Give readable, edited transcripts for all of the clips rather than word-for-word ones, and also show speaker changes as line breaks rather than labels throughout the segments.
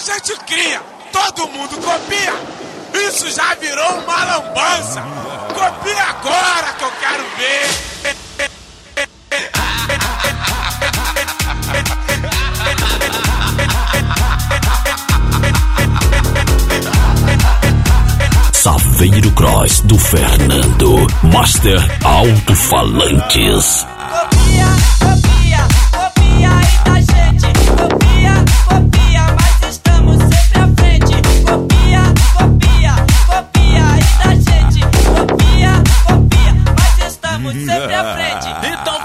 gente cria, todo mundo copia. Isso já virou uma lambança. Copia agora que eu quero ver.
Saveiro Cross do Fernando, Master Alto-Falantes.
Copia, copia, copia aí da gente. Copia, copia, mas estamos sempre à frente. Copia, copia, copia aí da gente. Copia, copia, mas estamos sempre à frente. Então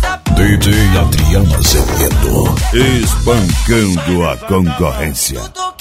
DJ Adriano Azevedo, espancando a concorrência.